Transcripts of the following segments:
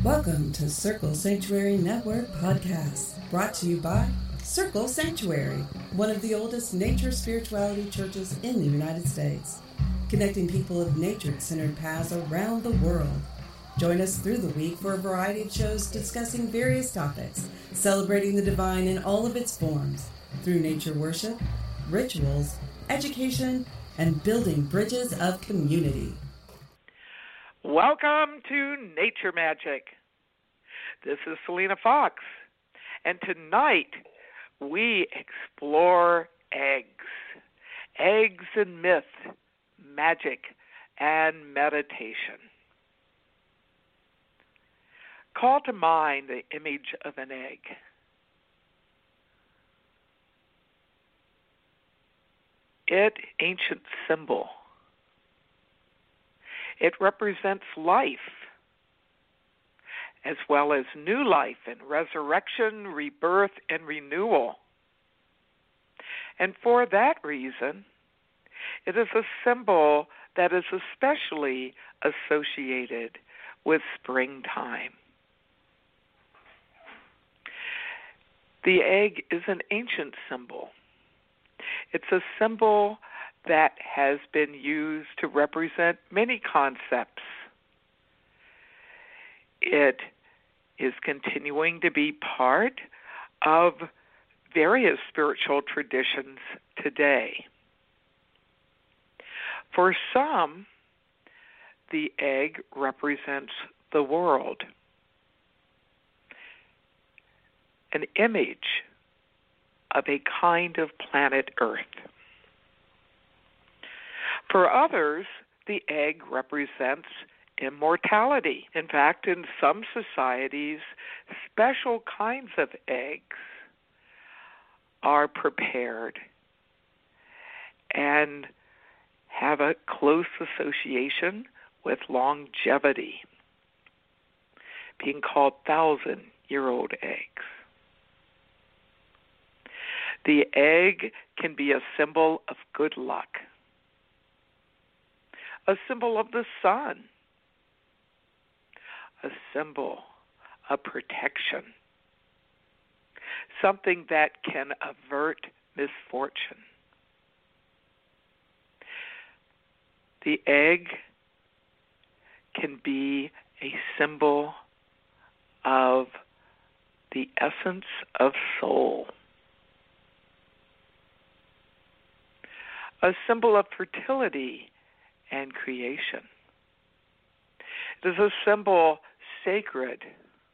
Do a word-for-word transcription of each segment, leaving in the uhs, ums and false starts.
Welcome to Circle Sanctuary Network Podcast, brought to you by Circle Sanctuary, one of the oldest nature spirituality churches in the United States, connecting people of nature-centered paths around the world. Join us through the week for a variety of shows discussing various topics, celebrating the divine in all of its forms, through nature worship, rituals, education, and building bridges of community. Welcome to Nature Magic. This is Selena Fox, and tonight we explore eggs. Eggs and myth, magic, and meditation. Call to mind the image of an egg. It, ancient symbol. It represents life, as well as new life and resurrection, rebirth, and renewal. And for that reason, it is a symbol that is especially associated with springtime. The egg is an ancient symbol. It's a symbol that has been used to represent many concepts. It is continuing to be part of various spiritual traditions today. For some, the egg represents the world, an image of a kind of planet Earth. For others, the egg represents immortality. In fact, in some societies, special kinds of eggs are prepared and have a close association with longevity, being called thousand-year-old eggs. The egg can be a symbol of good luck, a symbol of the sun, a symbol of protection, something that can avert misfortune. The egg can be a symbol of the essence of soul, a symbol of fertility and creation. It is a symbol sacred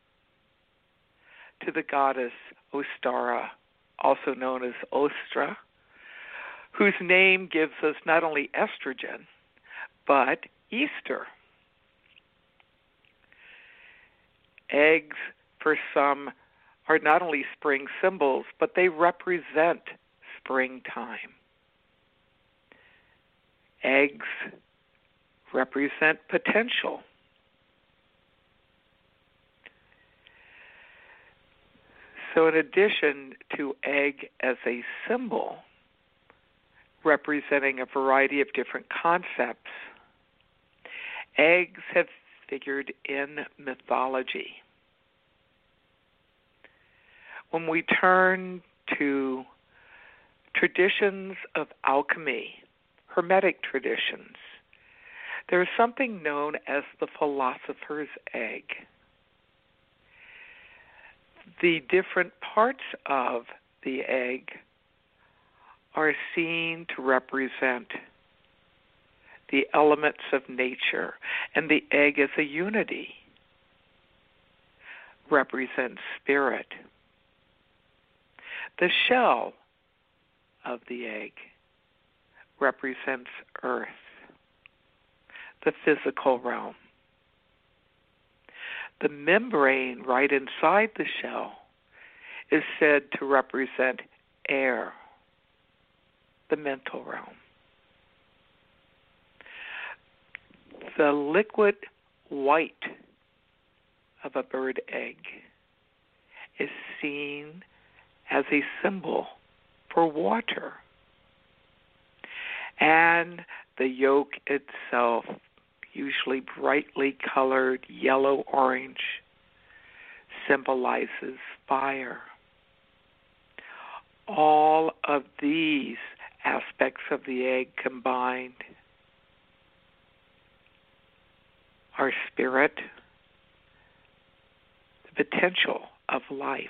to the goddess Ostara, also known as Ostra, whose name gives us not only estrogen, but Easter. Eggs, for some, are not only spring symbols, but they represent springtime. Eggs represent potential. So in addition to egg as a symbol representing a variety of different concepts, eggs have figured in mythology. When we turn to traditions of alchemy, Hermetic traditions, there is something known as the philosopher's egg. The different parts of the egg are seen to represent the elements of nature, and the egg as a unity represents spirit. The shell of the egg represents earth, the physical realm. The membrane right inside the shell is said to represent air, the mental realm. The liquid white of a bird egg is seen as a symbol for water. And the yolk itself, usually brightly colored yellow-orange, symbolizes fire. All of these aspects of the egg combined are spirit, the potential of life.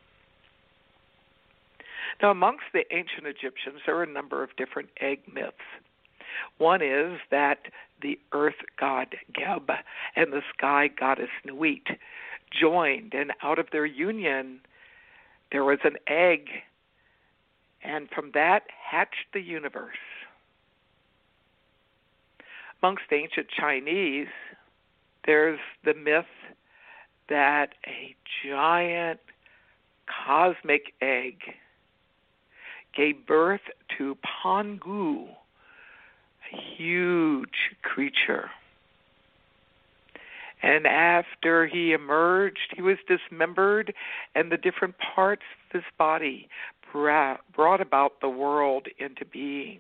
Now, amongst the ancient Egyptians, there are a number of different egg myths. One is that the earth god Geb and the sky goddess Nuit joined, and out of their union, there was an egg, and from that hatched the universe. Amongst ancient Chinese, there's the myth that a giant cosmic egg gave birth to Pangu, a huge creature. And after he emerged, he was dismembered, and the different parts of his body brought about the world into being.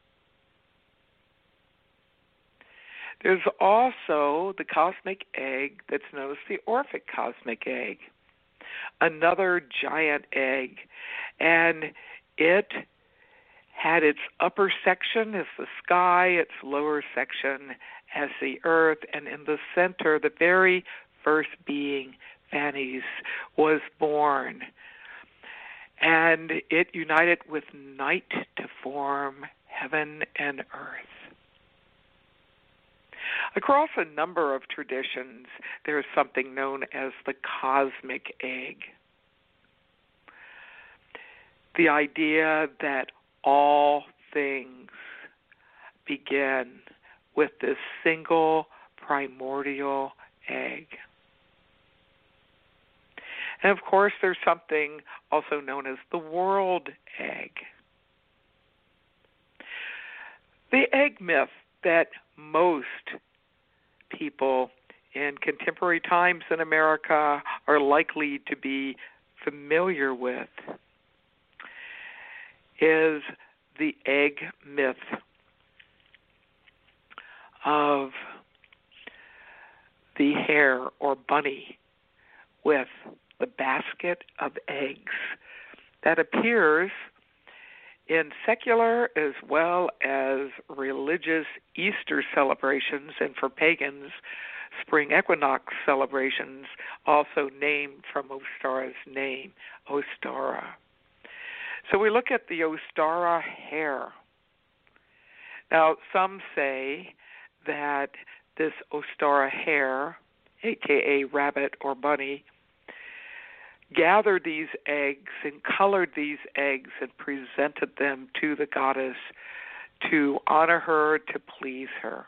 There's also the cosmic egg that's known as the Orphic cosmic egg, another giant egg, and it had its upper section as the sky, its lower section as the earth, and in the center, the very first being, Phanes, was born. And it united with night to form heaven and earth. Across a number of traditions, there is something known as the cosmic egg. The idea that all things begin with this single primordial egg. And of course, there's something also known as the world egg. The egg myth that most people in contemporary times in America are likely to be familiar with is the egg myth of the hare or bunny with the basket of eggs that appears in secular as well as religious Easter celebrations, and for pagans, spring equinox celebrations, also named from Ostara's name, Ostara. So we look at the Ostara hare. Now, some say that this Ostara hare, a k a rabbit or bunny, gathered these eggs and colored these eggs and presented them to the goddess to honor her, to please her.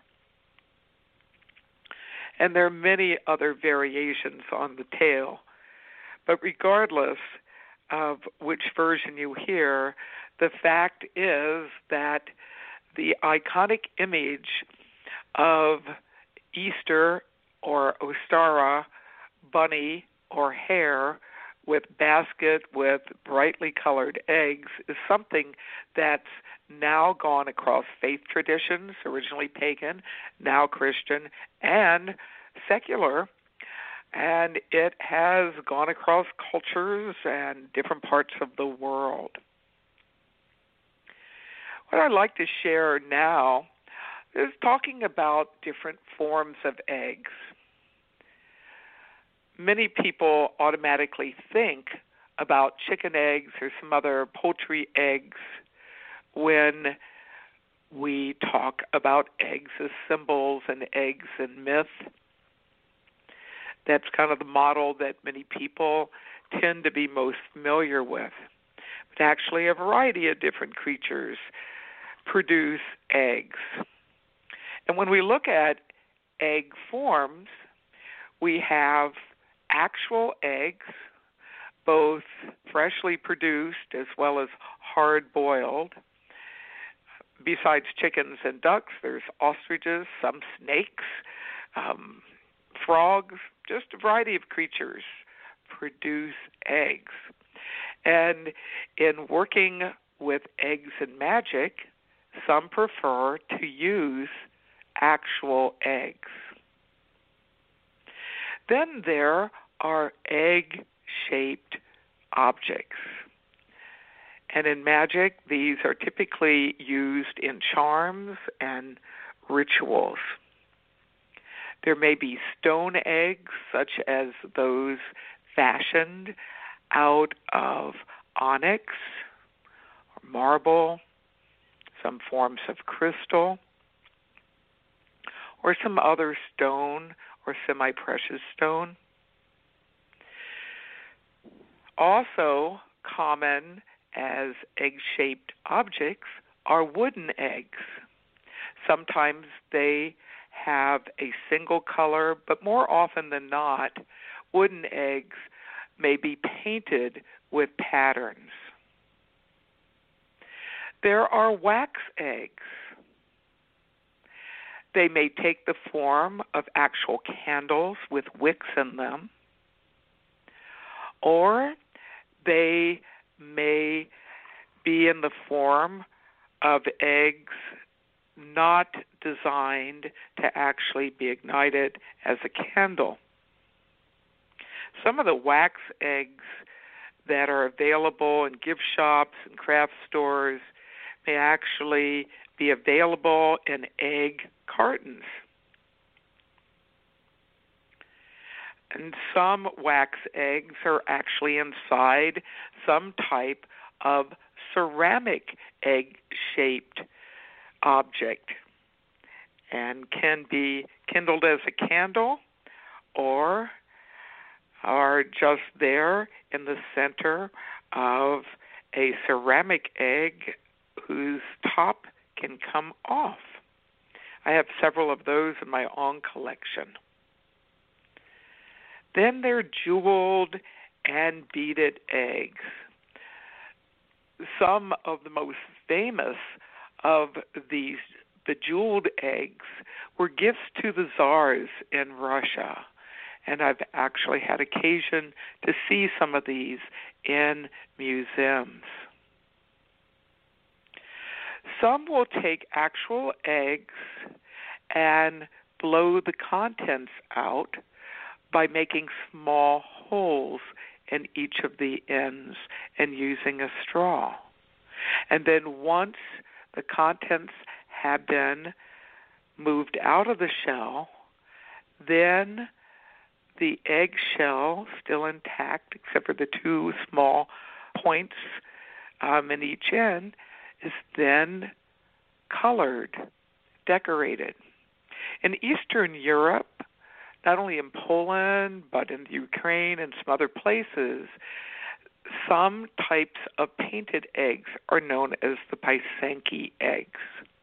And there are many other variations on the tale, but regardless of which version you hear, the fact is that the iconic image of Easter or Ostara bunny or hare with basket with brightly colored eggs is something that's now gone across faith traditions, originally pagan, now Christian, and secular, and it has gone across cultures and different parts of the world. What I'd like to share now is talking about different forms of eggs. Many people automatically think about chicken eggs or some other poultry eggs when we talk about eggs as symbols and eggs and myth. That's kind of the model that many people tend to be most familiar with. But actually, a variety of different creatures produce eggs. And when we look at egg forms, we have actual eggs, both freshly produced as well as hard-boiled. Besides chickens and ducks, there's ostriches, some snakes, um, frogs, just a variety of creatures produce eggs. And in working with eggs and magic, some prefer to use actual eggs. Then there are egg-shaped objects. And in magic, these are typically used in charms and rituals. There may be stone eggs, such as those fashioned out of onyx or marble, some forms of crystal, or some other stone or semi-precious stone. Also common as egg-shaped objects are wooden eggs. Sometimes they have a single color, but more often than not, wooden eggs may be painted with patterns. There are wax eggs. They may take the form of actual candles with wicks in them, or they may be in the form of eggs not designed to actually be ignited as a candle. Some of the wax eggs that are available in gift shops and craft stores may actually be available in egg cartons. And some wax eggs are actually inside some type of ceramic egg-shaped object and can be kindled as a candle or are just there in the center of a ceramic egg whose top can come off. I have several of those in my own collection. Then there are jeweled and beaded eggs. Some of the most famous of these bejeweled eggs were gifts to the czars in Russia, and I've actually had occasion to see some of these in museums. Some will take actual eggs and blow the contents out by making small holes in each of the ends and using a straw. And then once the contents have been moved out of the shell, then the egg shell, still intact except for the two small points um, in each end, is then colored, decorated. In Eastern Europe, not only in Poland, but in Ukraine and some other places, some types of painted eggs are known as the Pysanky eggs.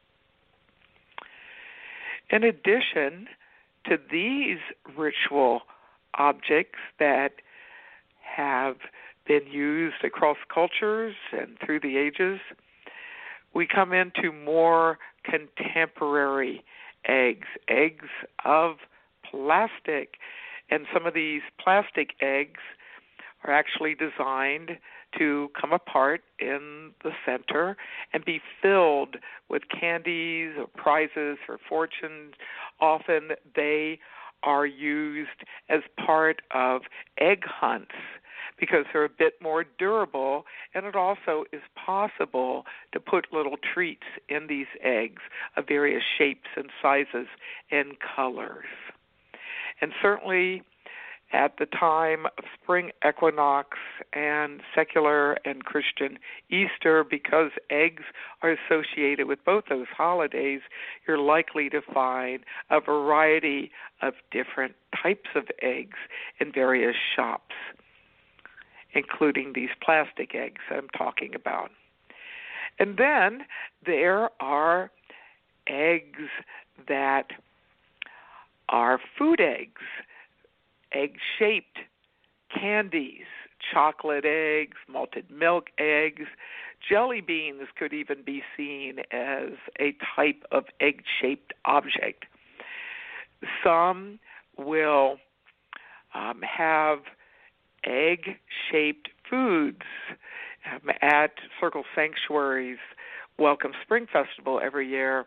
In addition to these ritual objects that have been used across cultures and through the ages, we come into more contemporary eggs, eggs of plastic. And some of these plastic eggs are actually designed to come apart in the center and be filled with candies or prizes or fortunes. Often they are used as part of egg hunts because they're a bit more durable, and it also is possible to put little treats in these eggs of various shapes and sizes and colors. And certainly at the time of spring equinox and secular and Christian Easter, because eggs are associated with both those holidays, you're likely to find a variety of different types of eggs in various shops, including these plastic eggs I'm talking about. And then there are eggs that are food eggs, egg-shaped candies, chocolate eggs, malted milk eggs. Jelly beans could even be seen as a type of egg-shaped object. Some will um, have egg-shaped foods. Um, at Circle Sanctuary's Welcome Spring Festival every year,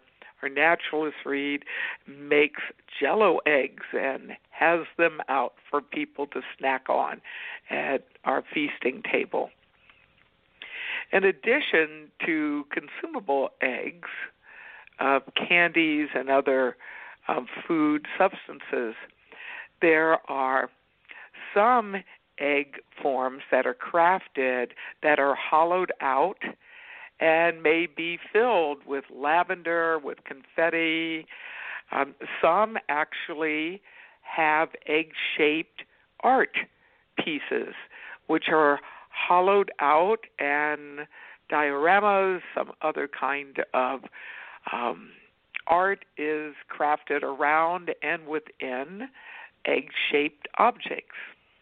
her naturalist Reed makes Jell-O eggs and has them out for people to snack on at our feasting table. In addition to consumable eggs, uh, candies and other um, food substances, there are some egg forms that are crafted that are hollowed out and may be filled with lavender, with confetti. Um, some actually have egg-shaped art pieces, which are hollowed out, and dioramas, some other kind of um, art is crafted around and within egg-shaped objects.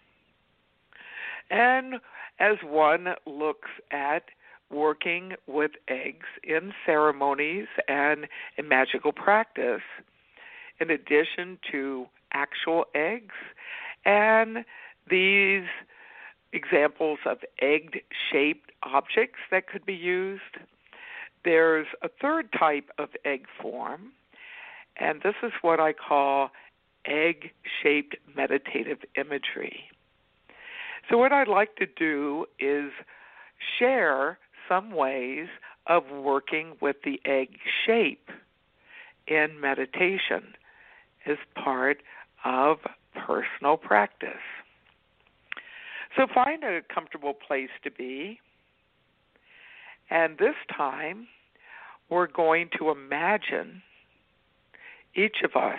And as one looks at working with eggs in ceremonies and in magical practice, in addition to actual eggs and these examples of egg-shaped objects that could be used, there's a third type of egg form, and this is what I call egg-shaped meditative imagery. So what I'd like to do is share some ways of working with the egg shape in meditation as part of personal practice. So find a comfortable place to be, and this time we're going to imagine each of us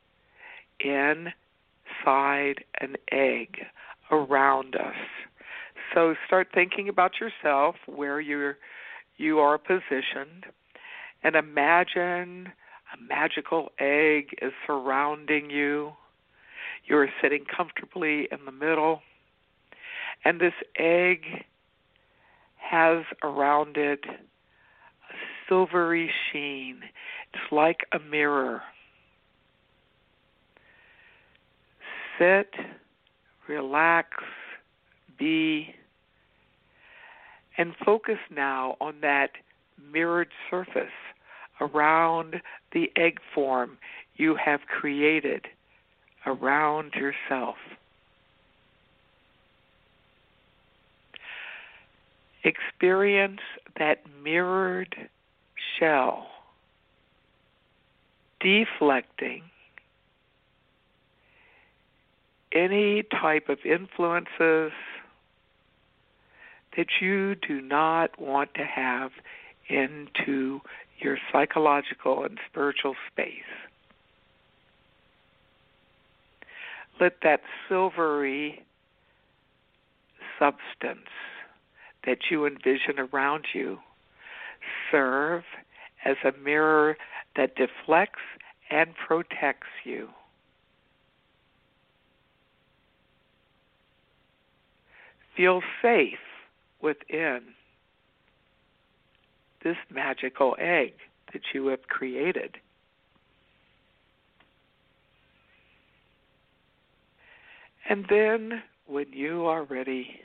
inside an egg around us. So start thinking about yourself, where you're, you are positioned, and imagine a magical egg is surrounding you. You're sitting comfortably in the middle, and this egg has around it a silvery sheen. It's like a mirror. Sit, relax, be, and focus now on that mirrored surface around the egg form you have created around yourself. Experience that mirrored shell deflecting any type of influences that you do not want to have into your psychological and spiritual space. Let that silvery substance that you envision around you serve as a mirror that deflects and protects you. Feel safe within this magical egg that you have created. And then, when you are ready,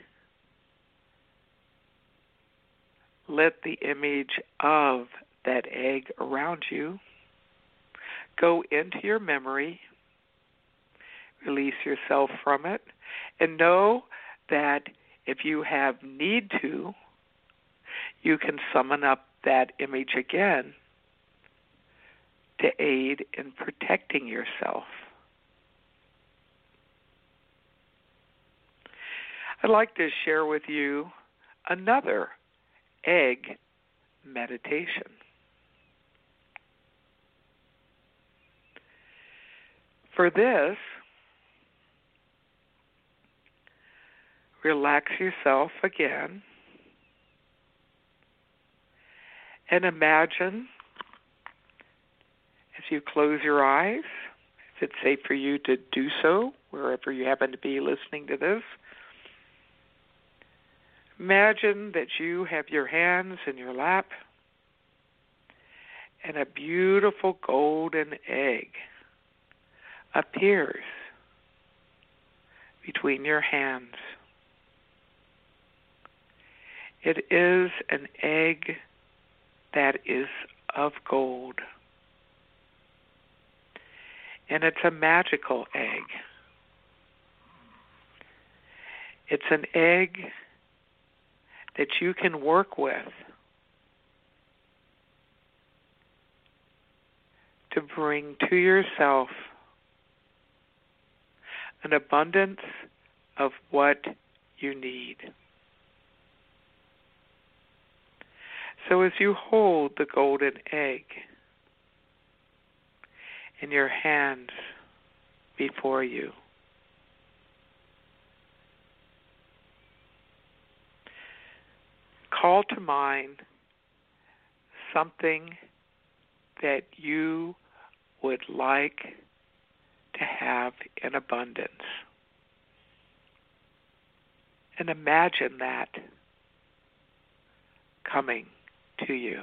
let the image of that egg around you go into your memory. Release yourself from it, and know that if you have need to, you can summon up that image again to aid in protecting yourself. I'd like to share with you another egg meditation. For this, relax yourself again and imagine, as you close your eyes, if it's safe for you to do so, wherever you happen to be listening to this, imagine that you have your hands in your lap and a beautiful golden egg appears between your hands. It is an egg that is of gold. And it's a magical egg. It's an egg that you can work with to bring to yourself an abundance of what you need. So as you hold the golden egg in your hands before you, call to mind something that you would like to have in abundance. And imagine that coming to you.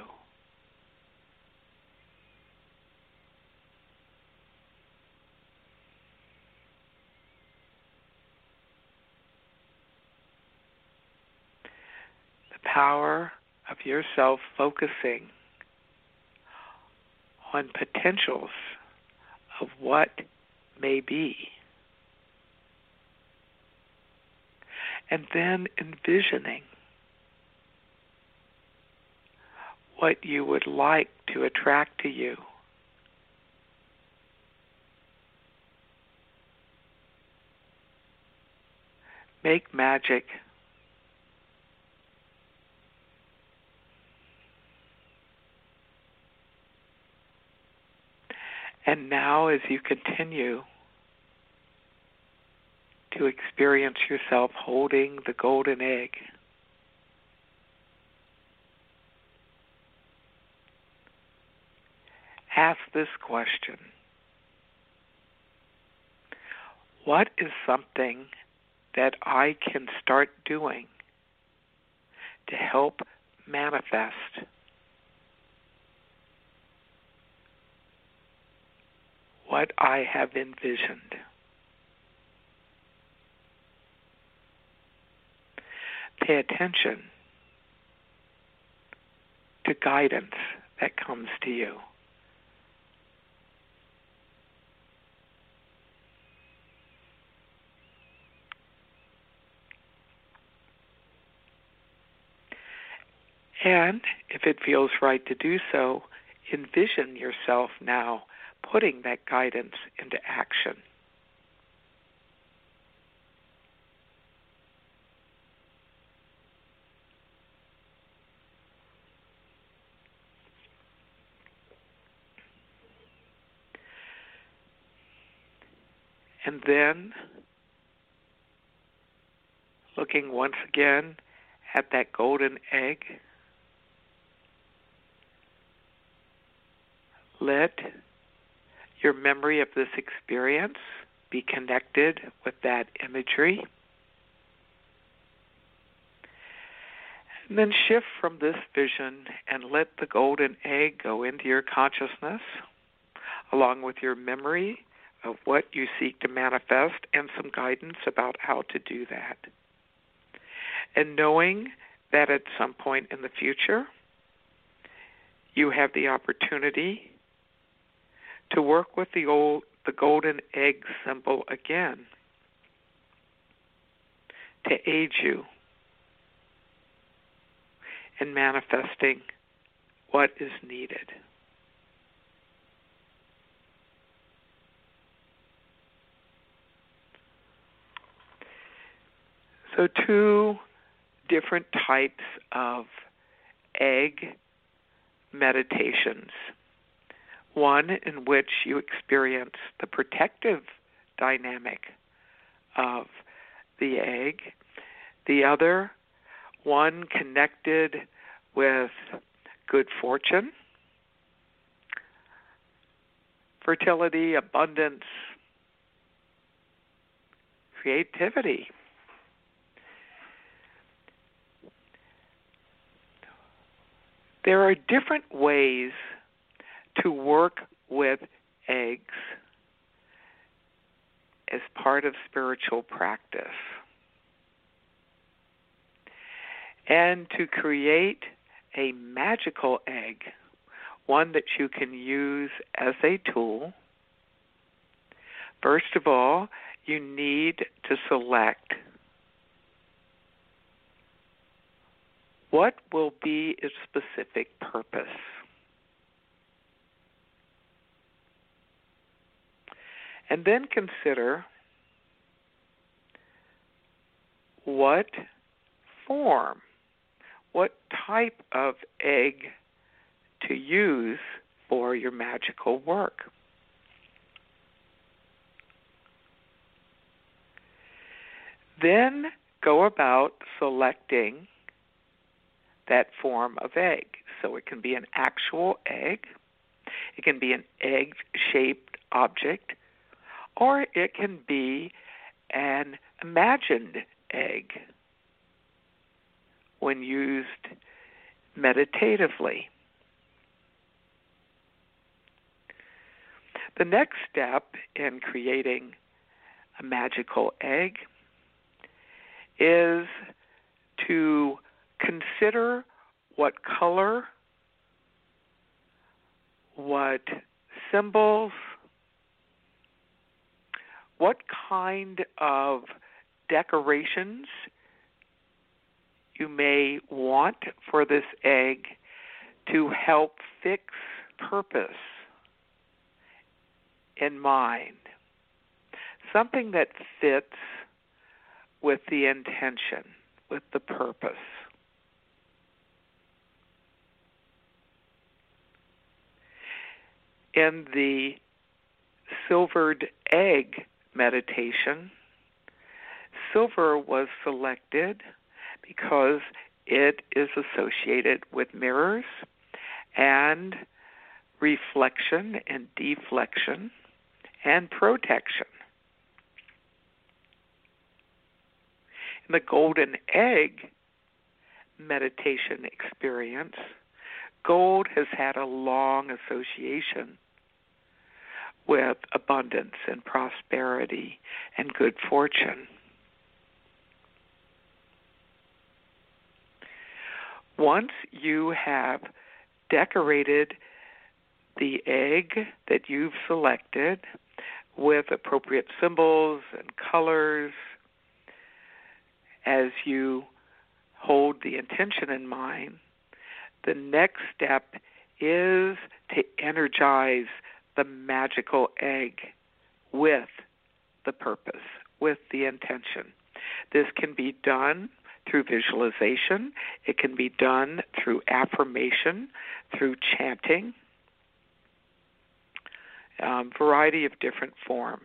The power of yourself focusing on potentials of what may be. And then envisioning what you would like to attract to you. Make magic. And now as you continue to experience yourself holding the golden egg, ask this question: what is something that I can start doing to help manifest what I have envisioned? Pay attention to guidance that comes to you. And if it feels right to do so, envision yourself now putting that guidance into action. And then, looking once again at that golden egg, let your memory of this experience be connected with that imagery. And then shift from this vision and let the golden egg go into your consciousness, along with your memory of what you seek to manifest and some guidance about how to do that. And knowing that at some point in the future, you have the opportunity to work with the old, the golden egg symbol again to aid you in manifesting what is needed. So two different types of egg meditations. One in which you experience the protective dynamic of the egg. The other, one connected with good fortune, fertility, abundance, creativity. There are different ways to work with eggs as part of spiritual practice. And to create a magical egg, one that you can use as a tool First of all, you need to select what will be its specific purpose. And then consider what form, what type of egg to use for your magical work. Then go about selecting that form of egg. So it can be an actual egg, it can be an egg-shaped object, or it can be an imagined egg when used meditatively. The next step in creating a magical egg is to consider what color, what symbols, what kind of decorations you may want for this egg to help fix purpose in mind. Something that fits with the intention, with the purpose. In the silvered egg meditation, silver was selected because it is associated with mirrors and reflection and deflection and protection. In the golden egg meditation experience, gold has had a long association with abundance and prosperity and good fortune. Once you have decorated the egg that you've selected with appropriate symbols and colors, as you hold the intention in mind, the next step is to energize the magical egg with the purpose, with the intention. This can be done through visualization. It can be done through affirmation, through chanting, a variety of different forms.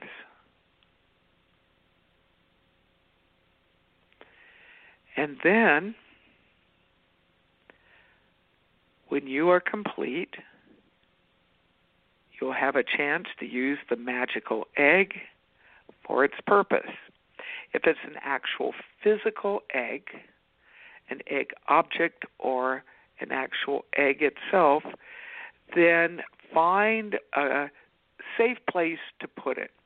And then, when you are complete, you'll have a chance to use the magical egg for its purpose. If it's an actual physical egg, an egg object, or an actual egg itself, then find a safe place to put it.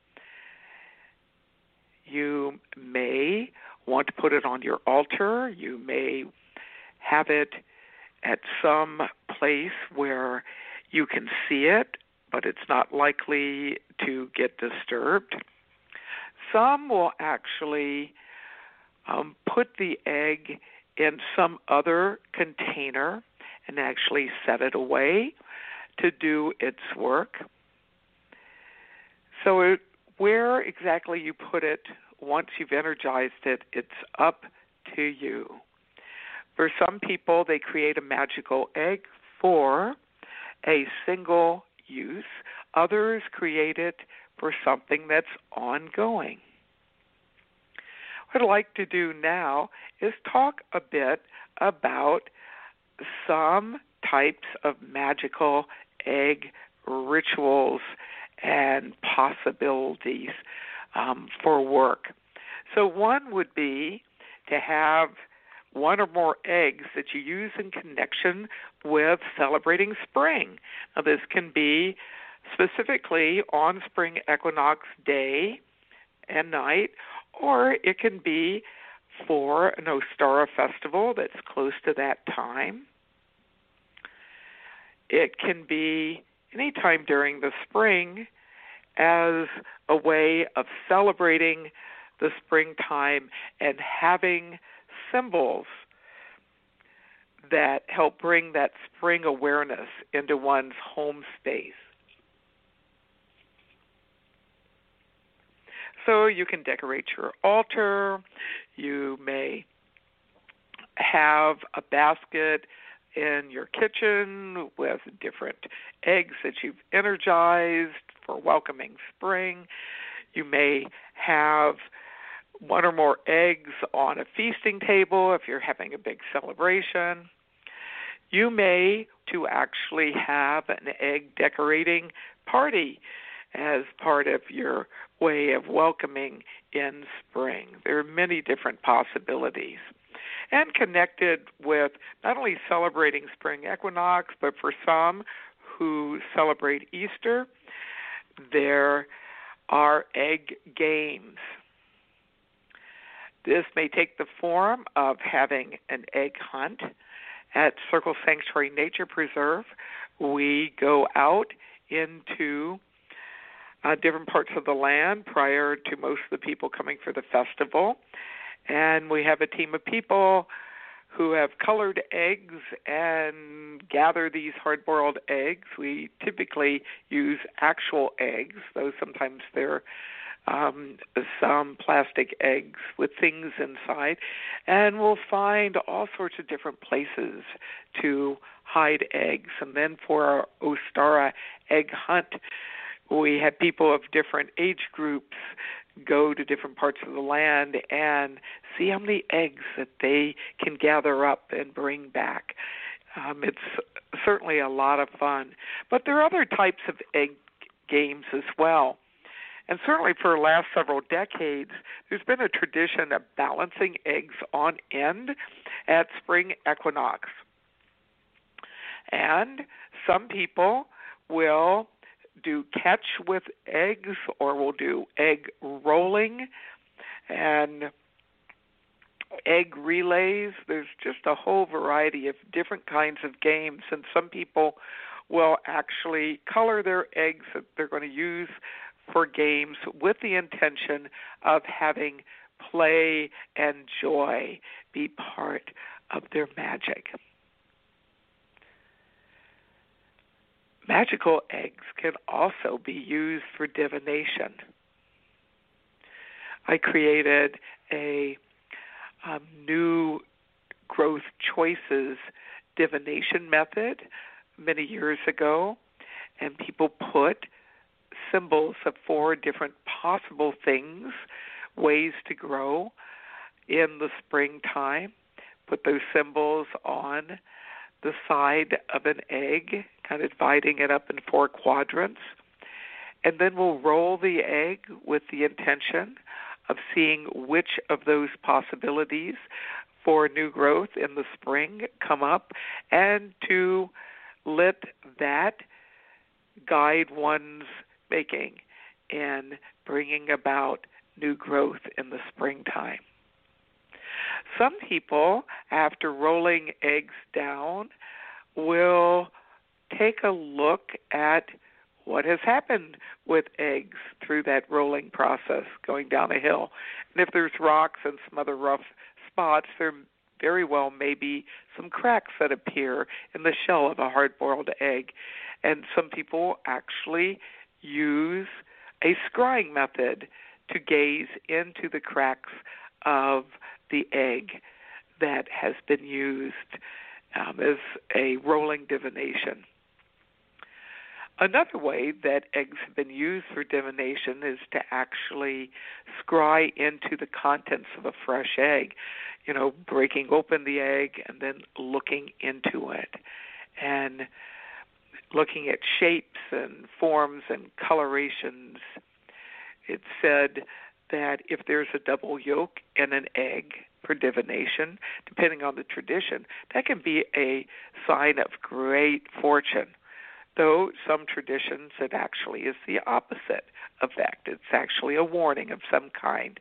You may want to put it on your altar. You may have it at some place where you can see it, but it's not likely to get disturbed. Some will actually um, put the egg in some other container and actually set it away to do its work. So it, where exactly you put it, once you've energized it, it's up to you. For some people, they create a magical egg for a single use. Others create it for something that's ongoing. What I'd like to do now is talk a bit about some types of magical egg rituals and possibilities um, for work. So one would be to have one or more eggs that you use in connection with celebrating spring. Now, this can be specifically on spring equinox day and night, or it can be for an Ostara festival that's close to that time. It can be any time during the spring as a way of celebrating the springtime and having symbols that help bring that spring awareness into one's home space. So you can decorate your altar. You may have a basket in your kitchen with different eggs that you've energized for welcoming spring. You may have one or more eggs on a feasting table if you're having a big celebration. You may to actually have an egg decorating party as part of your way of welcoming in spring. There are many different possibilities. And connected with not only celebrating spring equinox, but for some who celebrate Easter, there are egg games. This may take the form of having an egg hunt. At Circle Sanctuary Nature Preserve, we go out into uh, different parts of the land prior to most of the people coming for the festival. And we have a team of people who have colored eggs and gather these hard-boiled eggs. We typically use actual eggs, though sometimes they're um, some plastic eggs with things inside. And we'll find all sorts of different places to hide eggs. And then for our Ostara egg hunt, we have people of different age groups go to different parts of the land and see how many eggs that they can gather up and bring back. Um, it's certainly a lot of fun. But there are other types of egg games as well. And certainly for the last several decades, there's been a tradition of balancing eggs on end at spring equinox. And some people will do catch with eggs, or we'll do egg rolling and egg relays. There's just a whole variety of different kinds of games, and some people will actually color their eggs that they're going to use for games with the intention of having play and joy be part of their magic. Magical eggs can also be used for divination. I created a um, new growth choices divination method many years ago, and people put symbols of four different possible things, ways to grow in the springtime, put those symbols on the side of an egg, kind of dividing it up in four quadrants. And then we'll roll the egg with the intention of seeing which of those possibilities for new growth in the spring come up, and to let that guide one's making in bringing about new growth in the springtime. Some people, after rolling eggs down, will take a look at what has happened with eggs through that rolling process going down a hill. And if there's rocks and some other rough spots, there very well may be some cracks that appear in the shell of a hard-boiled egg. And some people actually use a scrying method to gaze into the cracks of the egg that has been used um, as a rolling divination. Another way that eggs have been used for divination is to actually scry into the contents of a fresh egg, you know, breaking open the egg and then looking into it and looking at shapes and forms and colorations. It's said that if there's a double yolk in an egg for divination, depending on the tradition, that can be a sign of great fortune. Though some traditions, it actually is the opposite effect. It's actually a warning of some kind.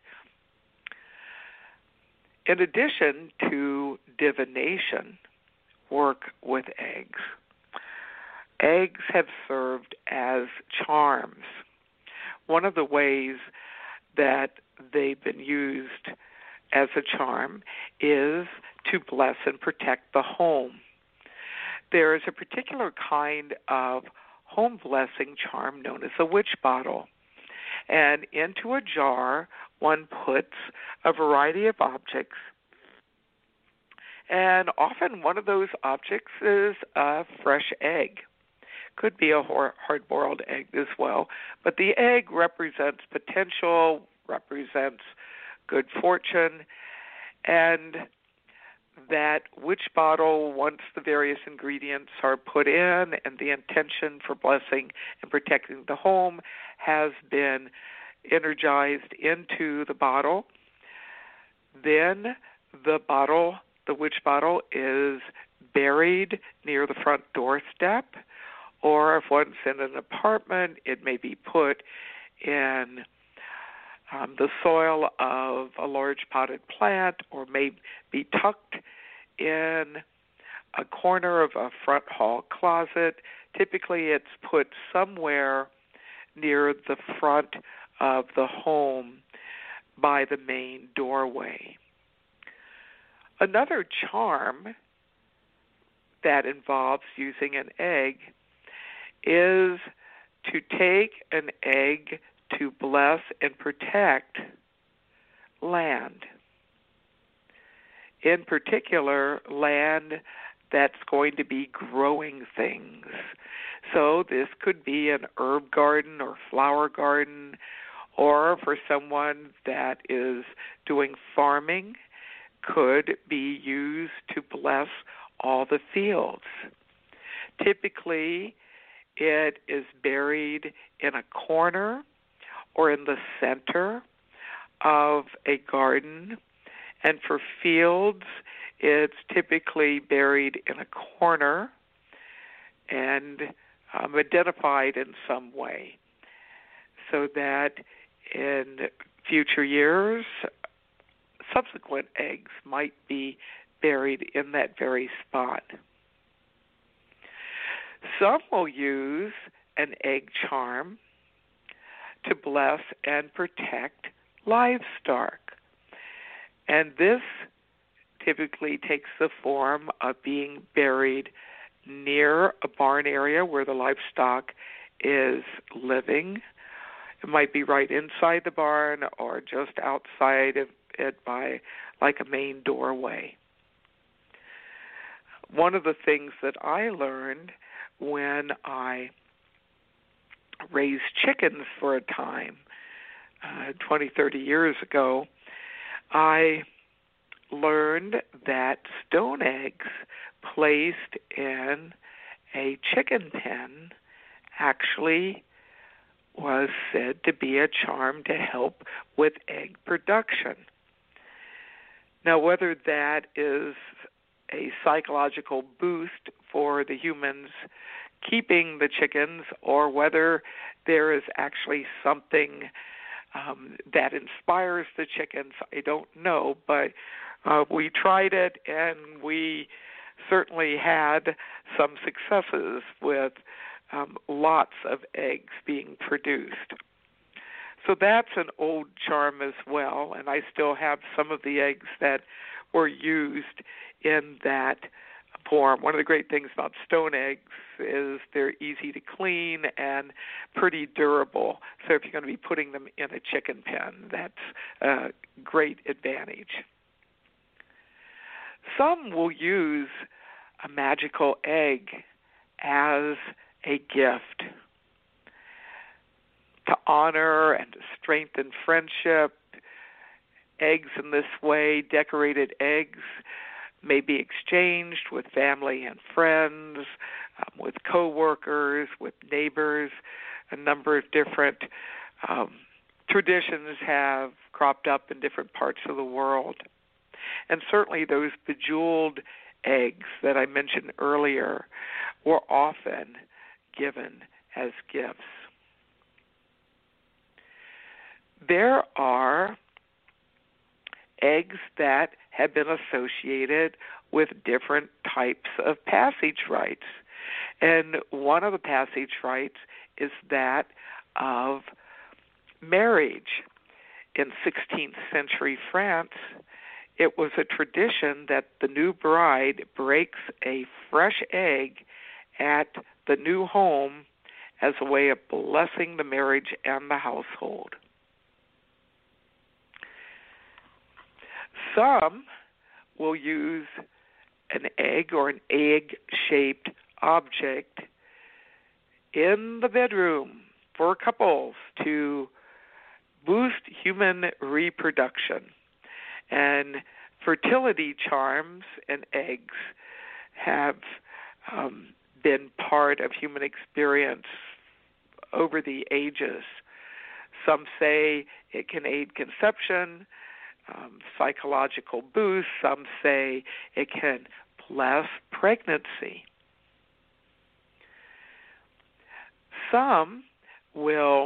In addition to divination, work with eggs, eggs have served as charms. one of the ways that they've been used as a charm is to bless and protect the home. There is a particular kind of home blessing charm known as a witch bottle. And into a jar, one puts a variety of objects. And often one of those objects is a fresh egg. Could be a hard-boiled egg as well. But the egg represents potential, represents good fortune, and that witch bottle, once the various ingredients are put in and the intention for blessing and protecting the home has been energized into the bottle, then the bottle, the witch bottle, is buried near the front doorstep, or if one's in an apartment, it may be put in Um, the soil of a large potted plant, or may be tucked in a corner of a front hall closet. Typically, it's put somewhere near the front of the home by the main doorway. Another charm that involves using an egg is to take an egg to bless and protect land. In particular, land that's going to be growing things. So this could be an herb garden or flower garden, or for someone that is doing farming, could be used to bless all the fields. Typically, it is buried in a corner or in the center of a garden. And for fields, it's typically buried in a corner and um, identified in some way, so that in future years, subsequent eggs might be buried in that very spot. Some will use an egg charm to bless and protect livestock. And this typically takes the form of being buried near a barn area where the livestock is living. It might be right inside the barn or just outside of it by like a main doorway. One of the things that I learned when I raised chickens for a time, uh, twenty, thirty years ago, I learned that stone eggs placed in a chicken pen actually was said to be a charm to help with egg production. Now, whether that is a psychological boost for the humans keeping the chickens, or whether there is actually something um, that inspires the chickens, I don't know, but uh, we tried it, and we certainly had some successes with um, lots of eggs being produced. So that's an old charm as well, and I still have some of the eggs that were used in that form. One of the great things about stone eggs is they're easy to clean and pretty durable. So if you're going to be putting them in a chicken pen, that's a great advantage. Some will use a magical egg as a gift to honor and to strengthen friendship. Eggs in this way, decorated eggs, may be exchanged with family and friends, um, with coworkers, with neighbors. A number of different um, traditions have cropped up in different parts of the world. And certainly those bejeweled eggs that I mentioned earlier were often given as gifts. There are eggs that have been associated with different types of passage rites. And one of the passage rites is that of marriage. In sixteenth century France, it was a tradition that the new bride breaks a fresh egg at the new home as a way of blessing the marriage and the household. Some will use an egg or an egg-shaped object in the bedroom for couples to boost human reproduction. And fertility charms and eggs have um, been part of human experience over the ages. Some say it can aid conception, um, psychological boost. Some say it can bless pregnancy. Some will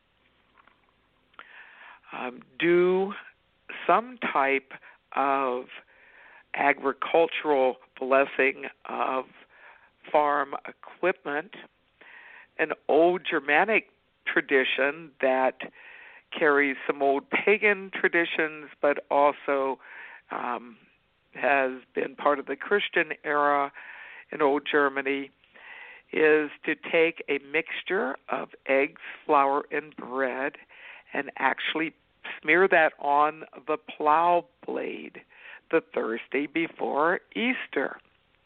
um, do some type of agricultural blessing of farm equipment, an old Germanic tradition that carries some old pagan traditions, but also um, has been part of the Christian era in old Germany, is to take a mixture of eggs, flour, and bread and actually smear that on the plow blade the Thursday before Easter.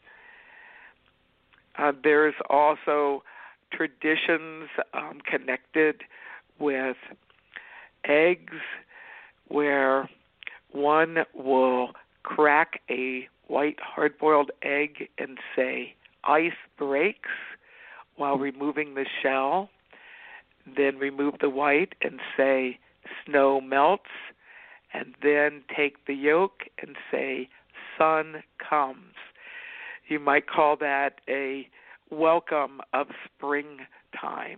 Uh, there's also traditions um, connected with eggs where one will crack a white hard-boiled egg and say, "Ice breaks," while removing the shell. Then remove the white and say, "Snow melts," and then take the yolk and say, "Sun comes." You might call that a welcome of springtime.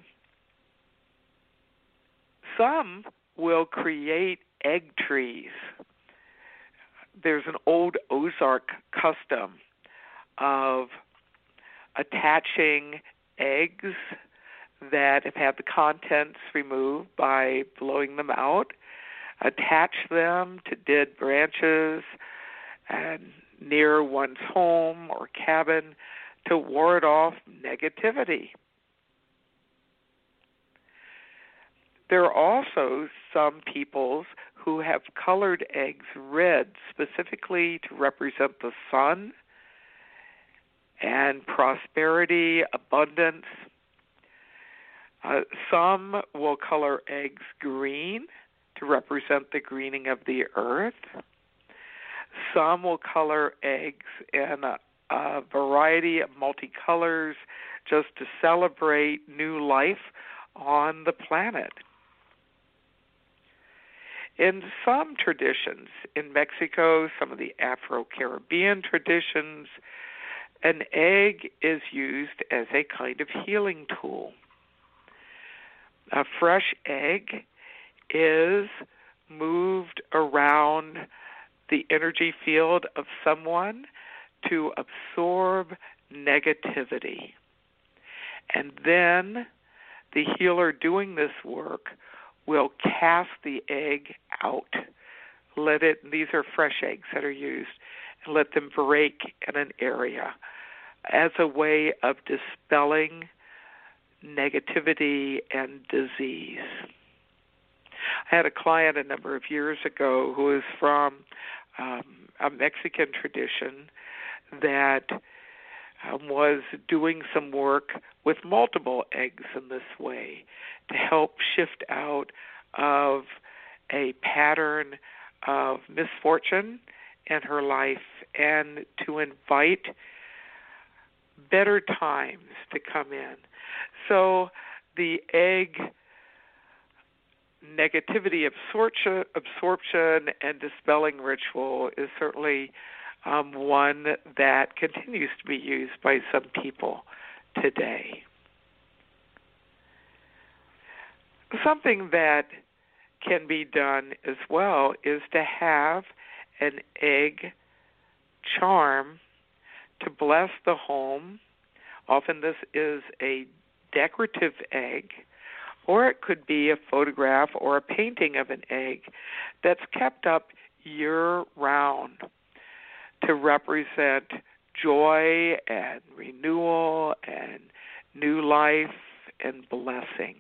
Some will create egg trees. There's an old Ozark custom of attaching eggs that have had the contents removed by blowing them out, attach them to dead branches and near one's home or cabin to ward off negativity. There are also some peoples who have colored eggs red specifically to represent the sun and prosperity, abundance. Uh, some will color eggs green to represent the greening of the earth. Some will color eggs in a, a variety of multicolors just to celebrate new life on the planet. In some traditions, in Mexico, some of the Afro-Caribbean traditions, an egg is used as a kind of healing tool. A fresh egg is moved around the energy field of someone to absorb negativity. And then the healer doing this work will cast the egg out. Let it, these are fresh eggs that are used, and let them break in an area as a way of dispelling negativity and disease. I had a client a number of years ago who is from um, a Mexican tradition that um, was doing some work with multiple eggs in this way to help shift out of a pattern of misfortune in her life and to invite better times to come in. So the egg negativity absorption, absorption and dispelling ritual is certainly um, one that continues to be used by some people today. Something that can be done as well is to have an egg charm to bless the home. Often this is a decorative egg Or it could be a photograph or a painting of an egg that's kept up year-round to represent joy and renewal and new life and blessing.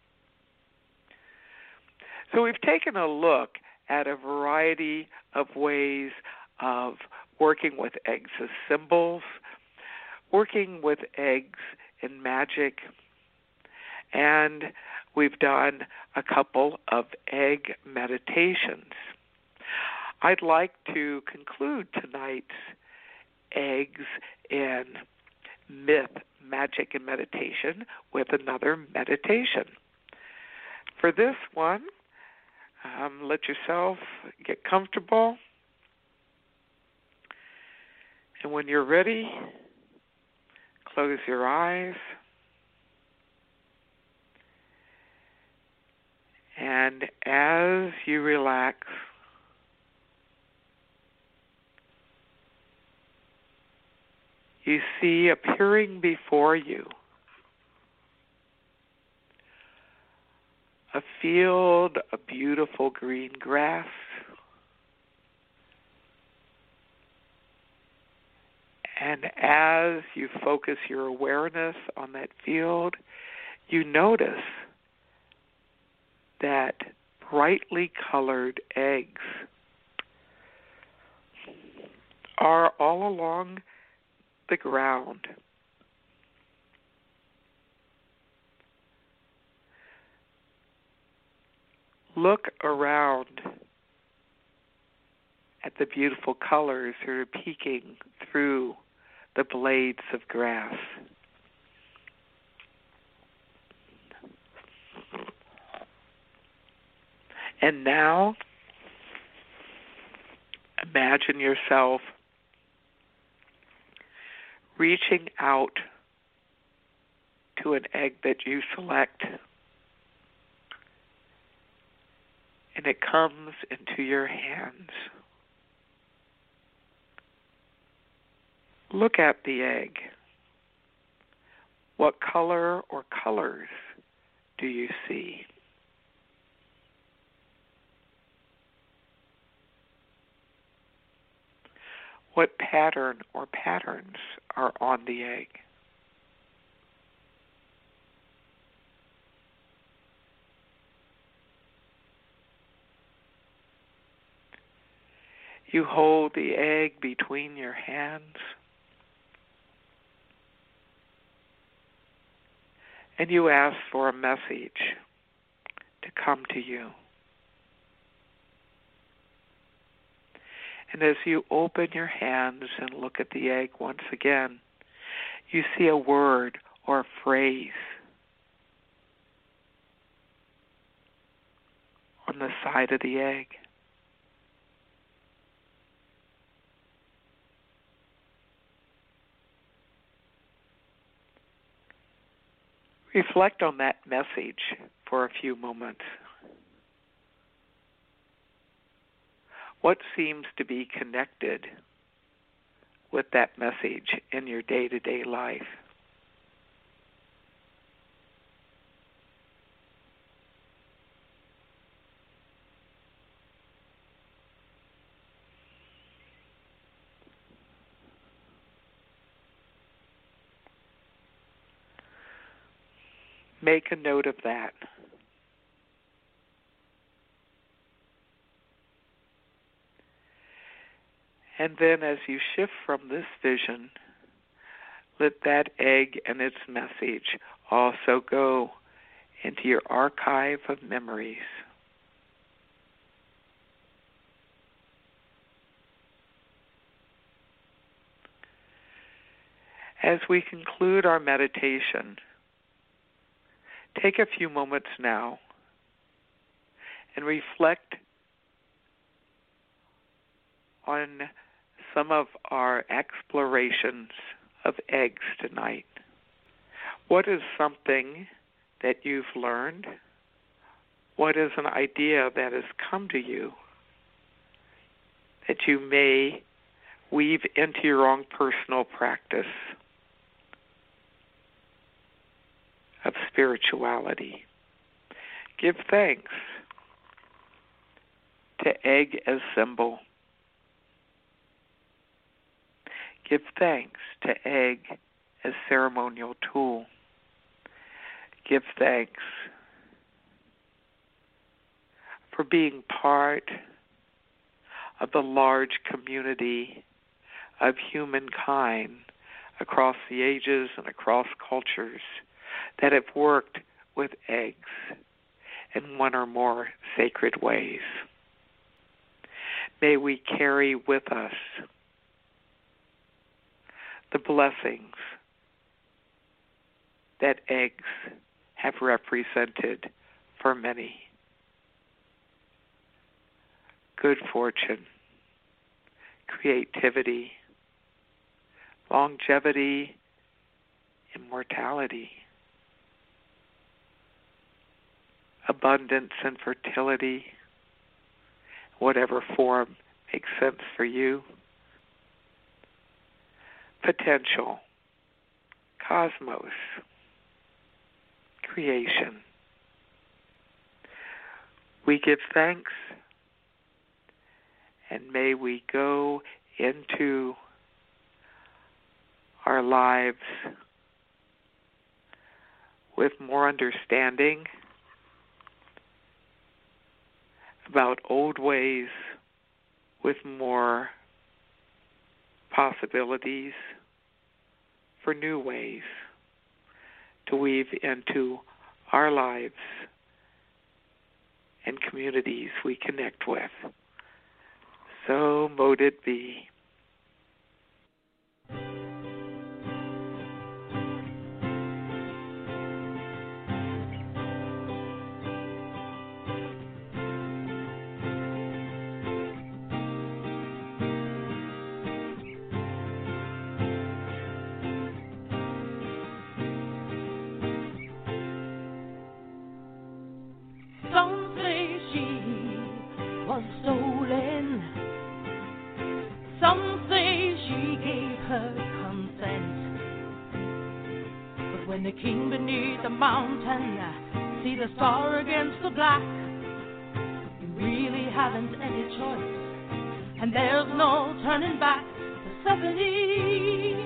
So we've taken a look at a variety of ways of working with eggs as symbols, working with eggs in magic, and we've done a couple of egg meditations. I'd like to conclude tonight's Eggs in Myth, Magic, and Meditation with another meditation. For this one, um, let yourself get comfortable. And when you're ready, close your eyes. And as you relax, you see appearing before you a field of beautiful green grass, and as you focus your awareness on that field, you notice that brightly colored eggs are all along the ground. Look around at the beautiful colors that are peeking through the blades of grass. And now, imagine yourself reaching out to an egg that you select, and it comes into your hands. Look at the egg. What color or colors do you see? What pattern or patterns are on the egg? You hold the egg between your hands, and you ask for a message to come to you. And as you open your hands and look at the egg once again, you see a word or a phrase on the side of the egg. Reflect on that message for a few moments. What seems to be connected with that message in your day-to-day life? Make a note of that. And then as you shift from this vision, let that egg and its message also go into your archive of memories. As we conclude our meditation, take a few moments now and reflect on some of our explorations of eggs tonight. What is something that you've learned? What is an idea that has come to you that you may weave into your own personal practice of spirituality? Give thanks to egg as symbol. Give thanks to egg as ceremonial tool. Give thanks for being part of the large community of humankind across the ages and across cultures that have worked with eggs in one or more sacred ways. May we carry with us the blessings that eggs have represented for many. Good fortune, creativity, longevity, immortality, abundance and fertility, whatever form makes sense for you, potential, cosmos, creation. We give thanks, and may we go into our lives with more understanding about old ways, with more possibilities for new ways to weave into our lives and communities we connect with. So mote it be. Some say she was stolen. Some say she gave her consent. But when the king beneath the mountain see the star against the black, you really haven't any choice, and there's no turning back. Persephone,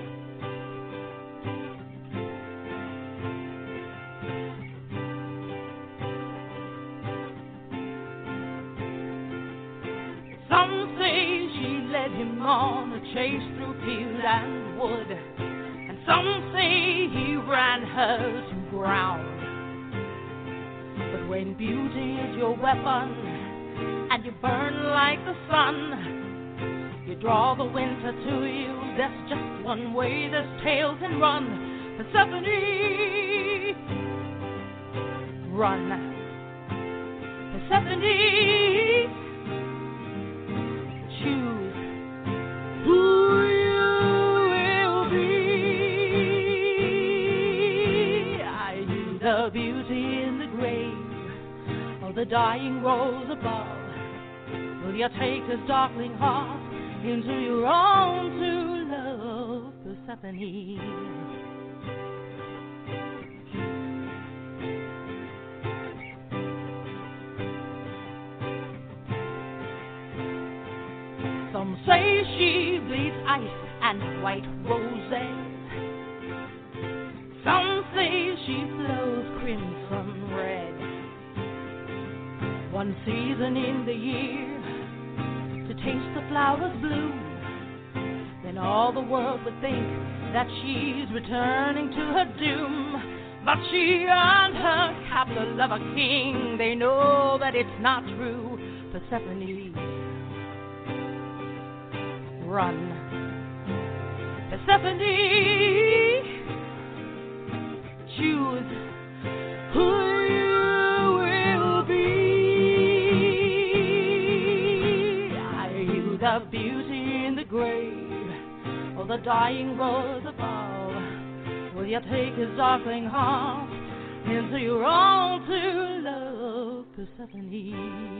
some say she led him on a chase through field and wood, and some say he ran her to ground. But when beauty is your weapon and you burn like the sun, you draw the winter to you. There's just one way this tale can run. Persephone, run. Persephone, choose who you will be. Are you the beauty in the grave, or the dying rose above? Will you take his darkling heart into your own to love, Persephone? Some say she bleeds ice and white roses. Some say she flows crimson red. One season in the year to taste the flowers bloom, then all the world would think that she's returning to her doom. But she earned her capital of a king. They know that it's not true. Persephone, run. Persephone, choose who you will be. Are you the beauty in the grave, or the dying rose above? Will you take his darkling heart into your own to love, Persephone?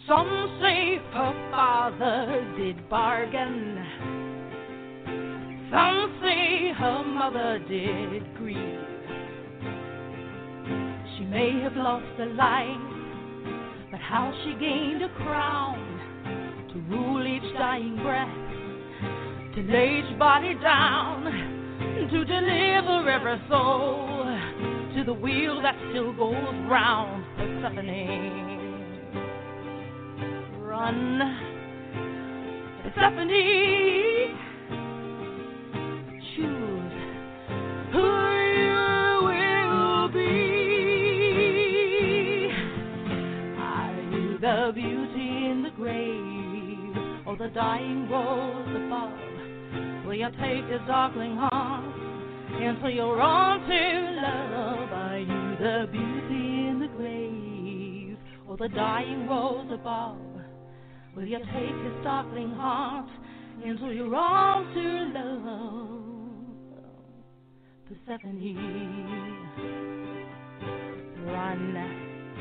Some say her father did bargain. Some say her mother did grieve. She may have lost a life, but how she gained a crown to rule each dying breath, to lay each body down, to deliver every soul to the wheel that still goes round. Persephone, run, Persephone, choose who you will be. Are you the beauty in the grave, or the dying rose above? Will you take his darkling heart until you're on to love? Are you the beauty in the grave, or the dying rose above? Will you take his darkling heart until you're on to love? Persephone, run.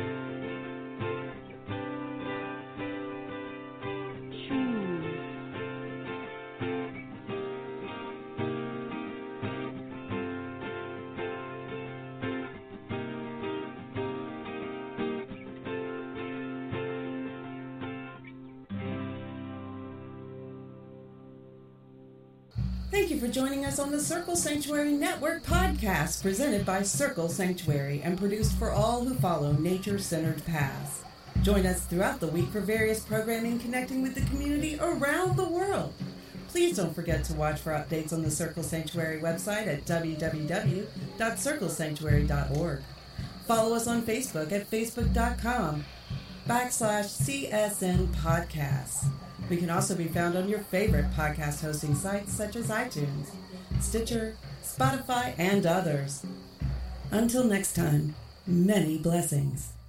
Thank you for joining us on the Circle Sanctuary Network podcast, presented by Circle Sanctuary and produced for all who follow nature-centered paths. Join us throughout the week for various programming connecting with the community around the world. Please don't forget to watch for updates on the Circle Sanctuary website at w w w dot circle sanctuary dot org. Follow us on Facebook at facebook.com backslash CSN podcasts. We can also be found on your favorite podcast hosting sites such as iTunes, Stitcher, Spotify, and others. Until next time, many blessings.